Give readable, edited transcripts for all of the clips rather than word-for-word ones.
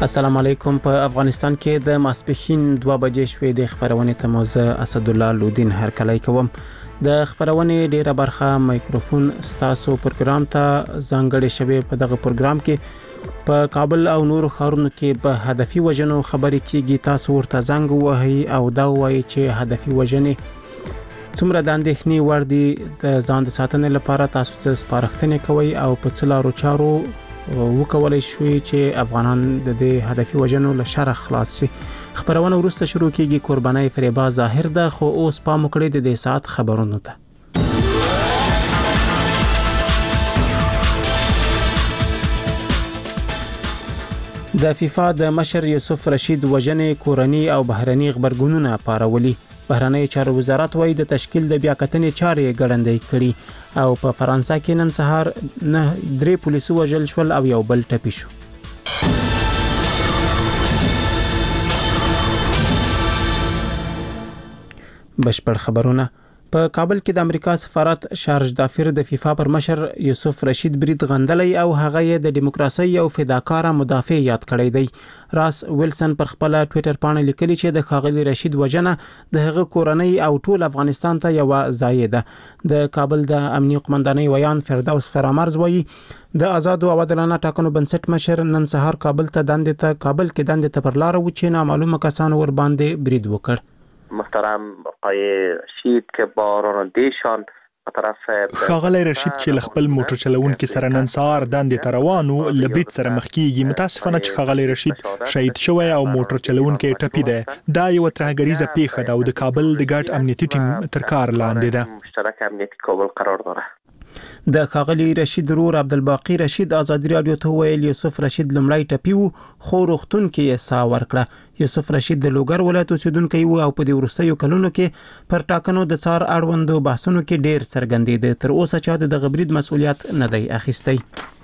السلام علیکم. په افغانستان کې د ماسپښین 2 بجې شوې د خبرونې ته موزه اسد الله لودین هرکلی کوم. د خبرونې ډیره برخه مایکروفون ستاسو پروګرام ته ځانګړې شوی. په دغه پروګرام کې په کابل او نور ښارونو کې په هدفي وژنو خبرې کیږي. تاسو ورته زنګ وهئ او دا وایي چې هدفي وژنې څومره د اندېښنې وړ دي. د ځان د ساتنې لپاره تاسو څه سپارښتنې کوئ او په څه لارو چارو وکولای شوي چې افغانان د دې هدفي وژنو له شر خلاص شي. خبرونه وروسته شروع کیږي. قرباني فریبا ظاهر ده، خو اوس پام وکړئ د دې ساعت خبرونو ته. د فیفا د مشر یوسف رشید وژنې کورنی او بهرني خبرګونونه پارولي. بهرنی چارو وزارت وايي د تشکیل د بیاکتنې چارې ګړندۍ کړي او په فرانسه کې نن سهار 3 پولیسو وژل شول او یو بل ټپي شو. بشپړ خبرونه. په کابل کې د امریکا سفارت شارج دافر د فیفا پر مشر یوسف رشید برید غندلی او هغه یې د دیموکراسي او فداکار مدافع یاد کړی دی. راس ویلسن پر خپل ټوئیټر باندې لیکلی چې د ښاغلي رشید وژنه د هغه کورنۍ او ټول افغانستان ته یو ضایع ده. د کابل د امنیه قومندانۍ ویان فردوس فرامرز وایي د آزاد او عادلانه ټاکنو بنسټ مشر نن سهار کابل کې دندې ته پر لار و چې نامعلومه کسانو ور باندې برید وکړ. محترم آقای رشید که با رانندهشان ښاغلی رشید چې خپل موټر چلوونکي سره نن سهار دندې ته روانو له برید سره مخ کیږي. متاسفانه چې ښاغلی رشید شهید شوی او موټر چلوونکی ټپي دی. دا یو ترهګریزه پیښه ده او د کابل د ګډ امنیتي ټیم تر کار لاندې ده. مشترک امنیتي کابل قرار داره. د ښاغلي رشید رور عبدالباقی رشید ازادي رادیو ته ویل یوسف رشید لمړی ټپي و خو روغتون کې یې ساه ورکړه. یوسف رشید د لوګر ولایت اوسیدونکی و او په دې وروستیو کلونو کې پر ټاکنو د څار اړوندو بحثونو کې ډیر څرګندېده. تر اوسه چا د دغه برید مسؤلیت نه دی اخیستی.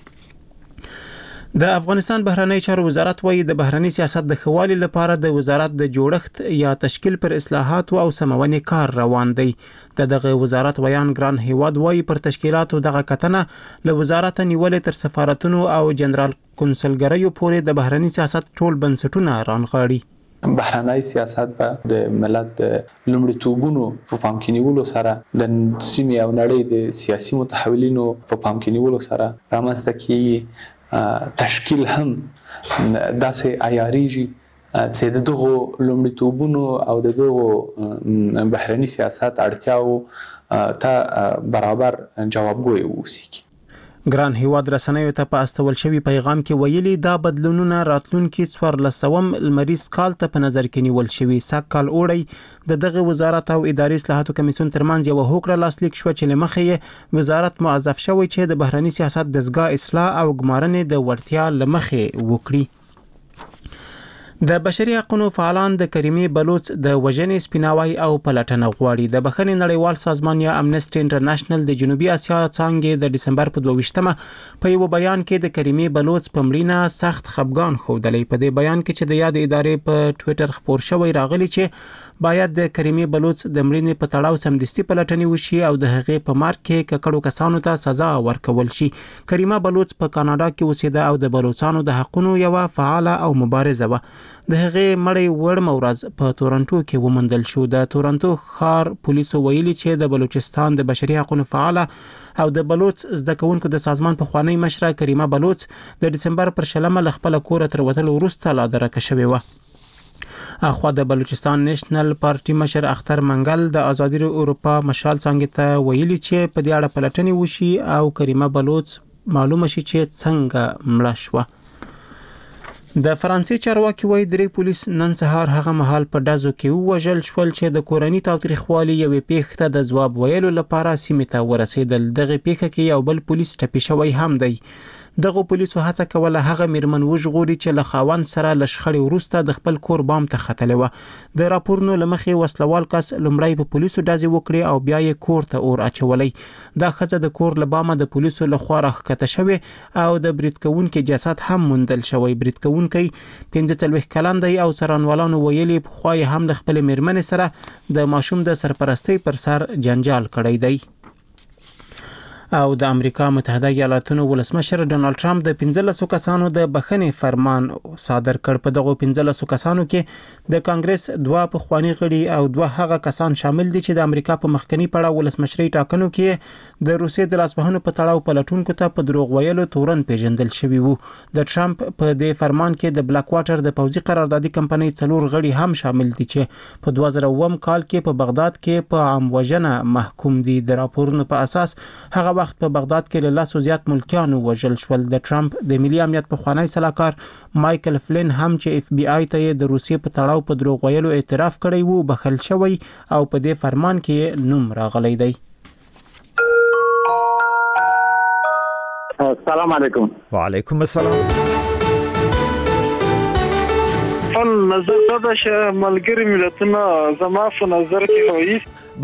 د افغانستان بهرنی چارو وزارت وايي د بهرنی سیاست د ښهوالي لپاره د وزارت د جوړښت یا تشکیل پر اصلاحات او سمونې کار روان دی. دغه وزارت ویان ګران هیواد وايي پر تشکیلاتو دغه کتنه له وزارت نیولې تر سفارتونو او جنرال کنسلګریو پورې د بهرنی سیاست ټول بنسټونه رانغاړي. بهرنی سیاست به د ملت لومړیتوبونو په پام کې نیولو سره د سیمې او نړۍ د سیاسي متحولینو په پام کې نیولو سره رامنځته کیږي. تشکیل هم داسې عیاریږي چې د دغو لومړیتوبونو او د دغو بهرني سیاست اړتیاو ته برابر جوابګوی ووسیږي. ګران هیواد رسنیو ته په استول شوی پیغام کې ویلي دا بدلونونه راتلونکي 14 لمریز کال ته په نظر کې نیول شوی. سږ کال اوړی دغه وزارت او اداري اصلاحاتو کمیسیون ترمنځ یو هوکړه لاسلیک شو چې لمخې وزارت موظف شوی چې د بهرني سیاست دستګاه اصلاح او ګمارنې د وړتیا لمخې وکړي. د بشري حقوقو فعالان د کریمي بلوچ د وژنې سپیناوي او پلټنه غواړي. د بخښنې نړیوال سازمان یا امنسټي انټرنیشنل د جنوبي اسیا څانګې د دسمبر په 22مه په یو بیان کې د کریمي بلوچ په مړینه سخت خفګان ښودلی. په دې بیان کې چې د یاد ادارې په ټوئیټر خبر شوی راغلی چې باید د کریمي بلوچ د مړینې په تړاو سمدستي پلټنې وشي او د هغې په مارګ کې ککړو کسانو ته سزا ورکول شي. کریمه بلوچ په کاناډا کې اوسېده او د بلوچستانو د حقوقو یو فعاله او مبارزه و. د هغې مړی وړمه ورځ په تورنټو کې ومندل شو. د تورنټو ښار پولیسو ویلي چې د بلوچستان د بشري حقوقو فعاله او د بلوچ زده کوونکو د سازمان په خوانی مشره کریمه بلوچ د دسمبر پر 20 ل خپل کور تر وتلو وروسته لا درکه شوې و. اخوا د بلوچستان نېشنل پارټي مشر اختر منګل د ازادي اروپا مشال څنګه ته ویلي چې په دې اړه پلټنې وشي او کریمه بلوچ معلومه شي چې څنګه مړه شوه. د فرانسې چارواکي وايي 3 پولیس نن سهار هغه مهال په ډزو کې وژل شول چې د کورنۍ تاوتریخوالي یوې پیښې ته د ځواب ویلو لپاره سیمې ته ورسېدل. دغه پیښه کې یو بل پولیس ټپي شوی هم دی. دغه پولیسو هڅه کوله هغه میرمن وژغوري چې له خاوند سره له شخړې وروسته د خپل کور بام ته ختلې وه. د راپورونو له مخې وسلوال کس لومړی په پولیسو ډزې وکړې او بیا یې کور ته اور اچولی. دا ښځه د کور له بامه د پولیسو له خوا راښکته شوې او د برید کوونکي جسد هم موندل شوی. برید کوونکی 45 کلن دی او څارنوالانو ویلي پخوا یې هم له خپلې میرمنې سره د ماشوم د سرپرستۍ پر سر جنجال کړی دی. او د امریکا متحده ایالاتونو ولسمشر ډونالد ټرمپ د 15 کسانو د بخښنې فرمان صادر کړ. په دغه 15 کسانو کې د کانګرس 2 پخوانی غړي او 2 هغه کسان شامل دي چې د امریکا په مخکنی پړاو ولسمشري ټاکنو کې د روسیې د لاسوهنو په تړاو پلټونکو ته په دروغ ویلو تورن پیژندل شوی وو. د ټرمپ په دې فرمان کې د بلاک واټر د پوځي قراردادي کمپنۍ 4 غړي هم شامل دي چې په 2009 کال کې په بغداد کې په عام وژنه محکوم دي. د راپورونو په اساس هغه وخت په بغداد کې له 100 زیات ملکیانو وژل شول. د ټرمپ د ملي امنیت پخوانی سلاکار مایکل فلین هم چې اف بی آی ته د روسیې په تړاو په دروغ ویلو اعتراف کړی وو بخښل شوی او په دې فرمان کې نوم راغلی دی. السلام علیکم. وعلیکم السلام. نظر دا چې ملګری ملتونه زما په نظر کې هویست